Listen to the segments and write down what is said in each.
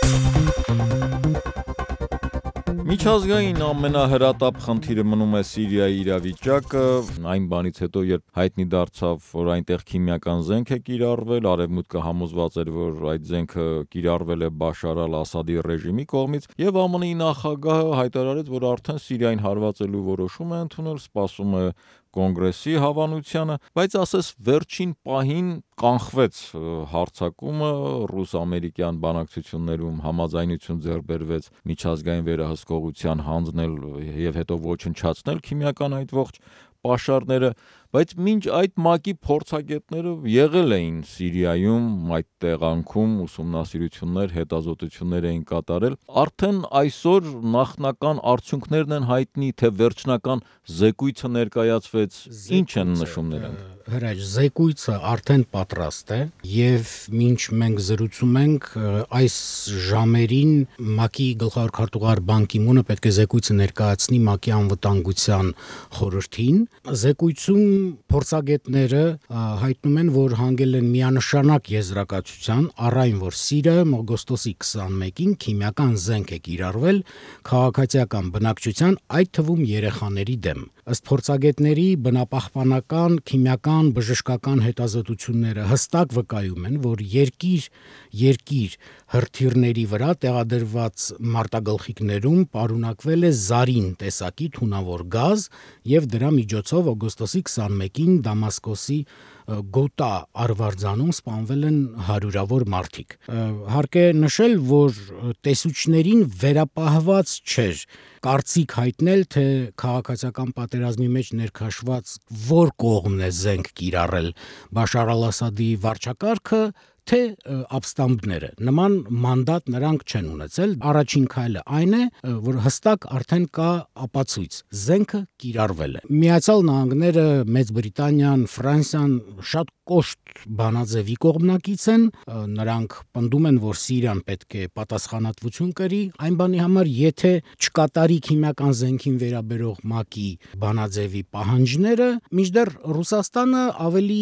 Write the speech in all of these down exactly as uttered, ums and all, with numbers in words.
Միջազգային ամենահրատապ խնդիրը մնում է Սիրիայի իրավիճակը, այն բանից հետո, երբ հայտնի դարձավ, որ այնտեղ քիմիական զենք է կիրառվել, Արևմուտքը համոզված էր, որ այդ զենքը կիրառվել է Բաշար al-Ասադի ռեժիմի կողմից, եւ ԱՄՆ-ի նախագահը հայտարարեց, որ արդեն Սիրիային հարվածելու որոշում է ընդունել, սպասում է կոնգրեսի հավանությանը, բայց ասես վերջին պահին կանխվեց հարձակումը, ռուս-ամերիկյան բանակցություններում համաձայնություն ձեռք բերվեց միջազգային վերահսկողության հանձնել եւ հետո ոչնչացնել քիմիական այդ ողջ պաշարները, բայց մինչ այդ ՄԱԿ-ի փորձագետները եղել էին Սիրիայում, այդ տեղանքում ուսումնասիրություններ, հետազոտություններ էին կատարել, արդեն այսօր նախնական արդյունքներն են հայտնի, թե վերջնական զեկույցը ներկայացվեց, ինչ են նշում նրանք։ Հրաչ, զեկույցը արդեն պատրաստ է եւ մինչ մենք զրուցում ենք, այս ժամերին ՄԱԿ-ի գլխավոր քարտուղար Բան Կի-մունը պետք է զեկույցը ներկայացնի ՄԱԿ-ի անվտանգության խորհրդին։ Զեկույցում փորձագետները հայտնում են, որ հանգել են միանշանակ եզրակացության առ այն, որ Սիրիայում օգոստոսի քսաներկին քիմիական զենք է կիրառվել քաղաքացիական բնակչության, այդ թվում երեխաների դեմ։ Ըստ փորձագետների բնապահպանական, քիմիական, բժշկական հետազոտությունները հստակ վկայում են, որ երկիր երկիր հրթիռների վրա տեղադրված մարտագլխիկներում պարունակվել է զարին տեսակի թունավոր գազ եւ դրա միջոցով օգոստոսի քսաներկին Դամասկոսի Գոտա արվարձանում սպանվել են հարյուրավոր մարդիկ։ Հարկ է նշել, որ տեսուչներին վերապահված չէր կարծիք հայտնել, թե քաղաքացիական պատերազմի մեջ ներքաշված որ կողմն է զենք կիրառել Բաշար al-Ասադի վարչակարգը, թե ապստամբները։ Նման մանդատ նրանք չեն ունեցել։ Առաջին քայլը այն է, որ հստակ արդեն կա ապացույց՝ զենքը կիրառվել է։ Միացյալ Նահանգները, Մեծ Բրիտանիան, Ֆրանսիան շատ կոշտ բանաձևի կողմնակից են, նրանք պնդում են, որ Սիրիան պետք է պատասխանատվություն կրի այն բանի համար, եթե չկատարի քիմիական զենքին վերաբերող ՄԱԿ-ի բանաձևի պահանջները, մինչդեռ Ռուսաստանը ավելի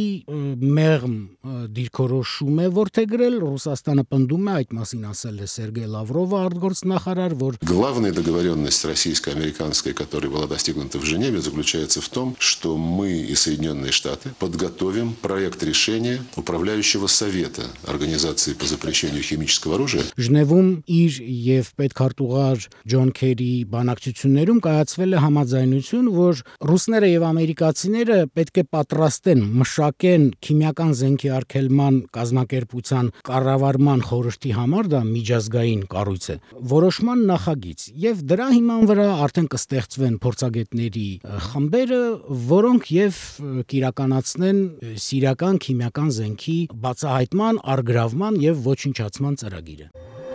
մեղմ դիրքորոշում է որդեգրել, Ռուսաստանը պնդում է, այդ մասին ասել է Սերգեյ Լավրովը, արտգործնախարար, որ главная договоренность российско-американской, которая была достигнута в Женеве, заключается в том, что мы и Соединенные Штаты подготовим проект решения управляющего совета Организации по запрещению химического оружия. Ժնևում իր եւ պետքարտուղար Ջոն Քերի բանակցություններում կայացվել է համաձայնություն, որ ռուսները եւ ամերիկացիները պետք է պատրաստեն, մշակեն քիմիական զենքի արգելման կազմակերպության կառավարման խորհրդի համար, դա միջազգային կառույց է, որոշման նախագիծ եւ դրա հիման վրա արդեն կստեղծվեն փորձագետների խմբերը, որոնք եւ կիրականացնեն սիրիական քիմիական զենքի բացահայտման, առգրավման եւ ոչնչացման ծրագիրը։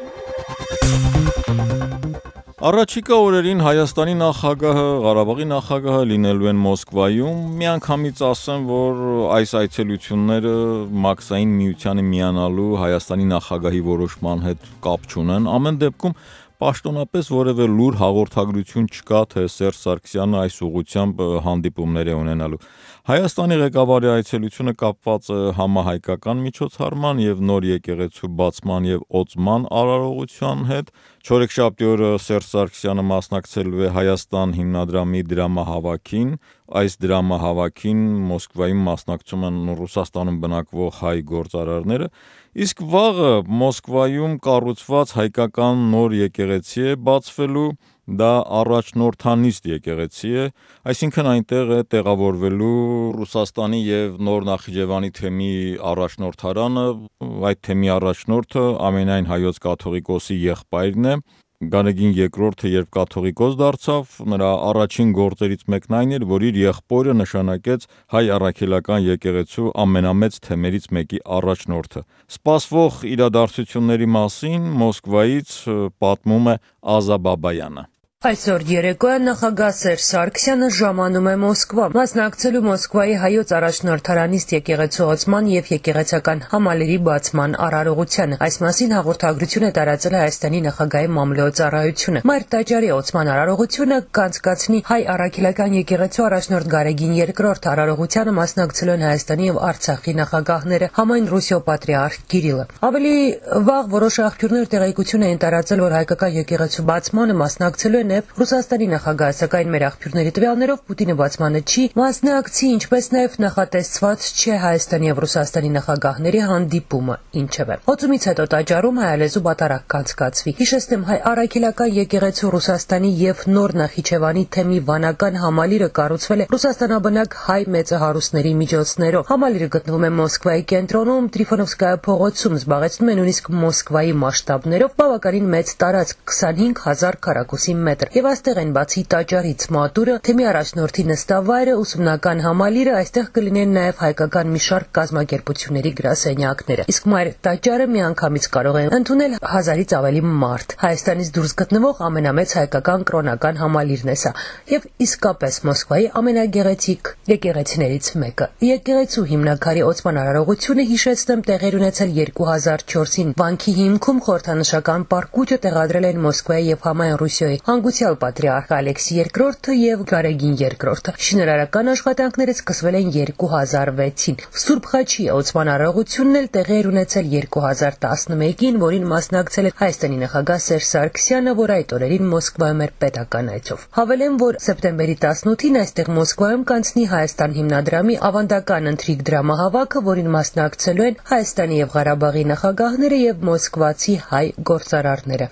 Առաջիկա օրերին Հայաստանի նախագահը, Ղարաբաղի նախագահը լինելու են Մոսկվայում, միանգամից ասեմ, որ այս այցելությունները Մաքսային միությանը միանալու Հայաստանի նախագահի որոշման հետ կապ չունեն, ամեն դեպքում պաշտոնապես որևէ լուր հաղորդագրություն չկա, թե Սերժ Սարգսյանը այս ուղղությամբ հանդիպումներ է ունենալու։ Հայաստանի ղեկավարի այցելությունը կապված է համահայկական միջոցառման եւ նոր եկեղեցու բացման եւ օծման արարողության հետ։ Չորեքշաբթի օրը Սերժ Սարգսյանը մասնակցելու է Հայաստան հիմնադրամի դրամահավաքին։ Այս դրամահավաքին Մոսկվայում մասնակցում են Ռուսաստանում բնակվող հայ գործարարները, իսկ վաղը Մոսկվայում կառուցված հայկական նոր եկեղեցի է բացվելու, դա առաջնորդանիստ եկեղեցի է, այսինքն այնտեղ է տեղավորվելու Ռուսաստանի եւ Նոր Նախիջևանի թեմի առաջնորդարանը, այդ թեմի առաջնորդը ամենայն հայոց կաթողիկոսի եղբայրն է, Գանեգին երկրորդը երբ կաթողիկոս դարձավ, նրա առաջին գործերից մեկն այն էր, որ իր եղբորը նշանակեց հայ առաքելական եկեղեցու ամենամեծ թեմերից մեկի առաջնորդը։ Սպասվող իրադարձությունների մասին Մոսկվայից պատմում է Ազա Բաբայանը։ Այսօր երեկոյան նախագահ Սերժ Սարգսյանը ժամանում է Մոսկվա, մասնակցելու Մոսկվայի հայոց առաջնորդարանիստ եկեղեցուացման եւ եկեղեցական համալիրի բացման արարողությանը։ Այս մասին հաղորդագրություն է տարածել Հայաստանի նախագահի մամլոյցարայությունը։ Մայր տաճարի ոցման արարողությունը կանցկացնի հայ առաքելական եկեղեցու առաջնորդ Գարեգին երկրորդ արարողությանը մասնակցելու են Հայաստանի եւ Արցախի նախագահները, համայն Ռուսիո պատրիարխ Կիրիլը։ Ավելի վաղ որոշ աղբյուրներ տեղեկություն էին տարածել, որ հայկական եկեղեցու բացմանը մասնակցելու Նաև Ռուսաստանի նախագահը, սակայն մեր աղբյուրների տվյալներով Պուտինը բացմանը չի մասնակցի, ինչպես նաև նախատեսված չէ Հայաստանի եւ Ռուսաստանի նախագահների հանդիպումը, ինչևէ։ Հոծումից հետո տաճարում հայալեզու բատարակ կանցկացվի։ Հիշեցնեմ, հայ առաքելական եկեղեցու Ռուսաստանի եւ Նոր Նախիջևանի թեմի վանական համալիրը կառուցվել է ռուսաստանաբնակ հայ մեծահարուստների միջոցներով։ Համալիրը գտնվում է Մոսկվայի կենտրոնում, Տրիֆոնովսկայա փողոցում, զբաղեցնում է նույնիսկ Մոսկվայի մասշտաբներով բավականին մեծ տարածք քսանհինգ հազար քառակուսի մետր։ Եվ այստեղ են բացի տաճարից մատուրը, թեմի առաջնորդի նստավայրը, ուսումնական համալիրը, այստեղ կլինեն նաև հայկական մի շարք կազմակերպությունների գրասենյակները։ Իսկ մայր տաճարը միանգամից կարող է ընդունել հազարից ավելի մարդ։ Հայաստանից դուրս գտնվող ամենամեծ հայկական կրոնական համալիրն է սա եւ իսկապես Մոսկվայի ամենագեղեցիկ եկեղեցիներից մեկը։ Եկեղեցու հիմնաքարի ոցման արարողությունը, հիշեցնեմ, տեղեր ունեցել երկու հազար չորսին։ Վանքի հիմքում խորհրդանշական պարկուճը տեղադրել են Մոսկվայի եւ համայն Ռուսիոյի հանգուցյալ պատրիարխ Ալեքսի երկրորդը եւ Գարեգին երկրորդը։ Շինարարական աշխատանքները սկսվել են երկու հազար վեցին։ Սուրբ Խաչի ոցման արարողությունն էլ տեղի էր ունեցել երկու հազար տասնմեկին, որին մասնակցել է Հայաստանի նախագահ Սերժ Սարգսյանը, որ այդ օրերին Մոսկվայում էր պետական այցով։ Հավելեմ, որ սեպտեմբերի տասնութին այստեղ Մոսկվայում կանցնի Հայաստան հիմնադրամի ավանդական ընթրիք դրամահավաքը, որին մասնակցելու են Հայաստանի եւ Ղարաբաղի նախագահները եւ մոսկվացի հայ գործարարները։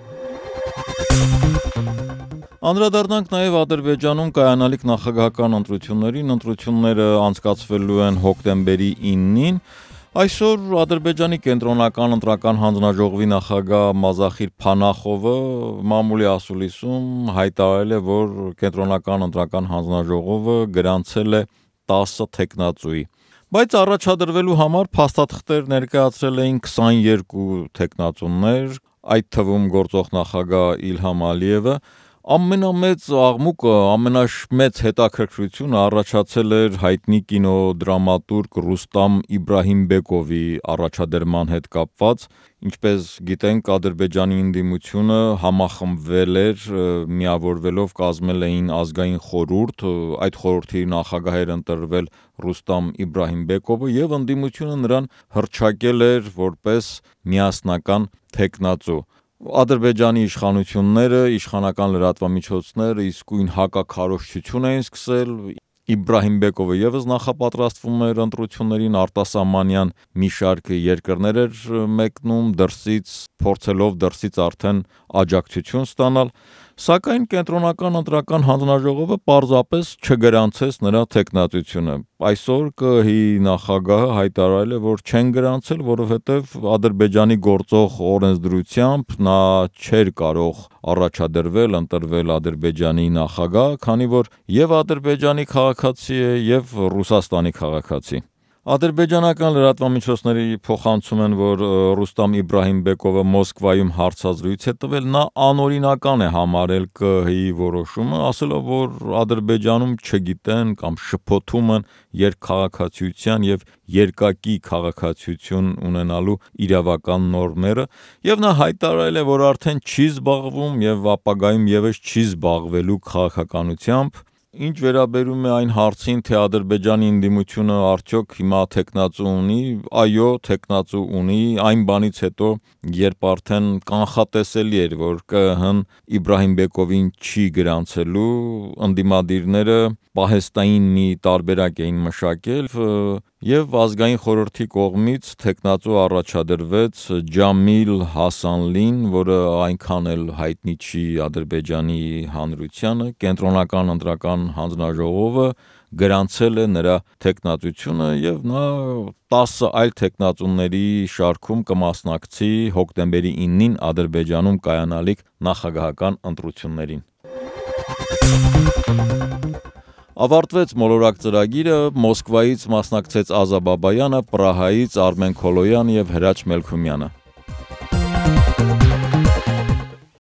Անդրադառնանք նաև Ադրբեջանում կայանալիք նախագահական ընտրություններին, ընտրությունները անցկացվելու են հոկտեմբերի իննին։ Այսօր Ադրբեջանի կենտրոնական ընտրական հանձնաժողովի նախագահ Մազախիր Փանախովը մամուլի ասուլիսում հայտարարել է, որ կենտրոնական ընտրական հանձնաժողովը գրանցել է տասը թեկնածուի։ Բայց առաջադրվելու համար փաստաթղթեր ներկայացրել էին քսաներկու թեկնածուներ, այդ թվում գործող նախագահ Իլհամ Ալիևը։ Ամենամեծ աղմուկը, ամենամեծ հետաքրքրությունը առաջացել էր հայտնի կինոդրամատուրգ Ռուստամ Իբրահիմբեկովի առաջադրման հետ կապված։ Ինչպես գիտենք, Ադրբեջանի ընդդիմությունը համախմբվել էր, միավորվելով կազմել էին ազգային խորհուրդ, այդ խորհրդի նախագահ էր ընտրվել Ռուստամ Իբրահիմբեկովը եւ ընդդիմությունը նրան հռչակել էր որպես միասնական թեկնածու։ Ադրբեջանի իշխանությունները, իշխանական լրատվամիջոցները իսկույն հակաքարոզչություն էին սկսել։ Իբրահիմբեկովը եւս նախապատրաստվում էր ընտրություններին, արտասահմանյան մի շարք երկրներ էր մեկնում դրսից, փորձելով դրսից արդեն աջակցություն ստանալ, սակայն կենտրոնական ընտրական հանձնաժողովը պարզապես չգրանցեց նրա թեկնածությունը։ Այսօր ԿԸՀ-ի նախագահը հայտարարել է, որ չեն գրանցել, որովհետև Ադրբեջանի գործող օրենսդրությամբ նա չէր կարող առաջադրվել, ընտրվել Ադրբեջանի նախագահ, քանի որ եւ Ադրբեջանի քաղաքացի է, եւ Ռուսաստանի քաղաքացի։ Ադրբեջանական լրատվամիջոցների փոխանցում են, որ Ռուստամ Իբրահիմբեկովը Մոսկվայում հարցազրույց է տվել, նա անօրինական է համարել ԿԸՀ-ի որոշումը, ասելով, որ Ադրբեջանում չգիտեն կամ շփոթում են երկքաղաքացիության եւ երկակի քաղաքացիություն ունենալու իրավական նորմերը, եւ նա հայտարարել է, որ արդեն չի զբաղվում եւ ապագայում եւս չի զբաղվելու քաղաքականությամբ։ Ինչ վերաբերում է այն հարցին, թե Ադրբեջանի ընդդիմությունը արդյոք հիմա թեկնածու ունի, այո, թեկնածու ունի, այն բանից հետո, երբ արդեն կանխատեսելի էր, որ ԿԸՀ-ն Իբրահիմբեկովին չի գրանցելու, ընդդիմադիրները պահեստային մի տարբերակ էին մշակել եւ ազգային խորհրդի կողմից թեկնածու առաջադրվեց Ջամիլ Հասանլին, որը այնքան էլ հայտնի չի Ադրբեջանի հանրությանը, կենտրոնական ընտրական հանձնաժողովը գրանցել է նրա թեկնածությունը եւ նա տասը այլ թեկնածուների շարքում կմասնակցի հոկտեմբերի իննին Ադրբեջանում կայանալիք նախագահական ընտրություններին։ Ավարտվեց մոլորակ ծրագիրը, Մոսկվայից մասնակցեց Ազա Բաբայանը, Պրահայից Արմեն Քոլոյան եւ Հրաչ Մելքումյանը։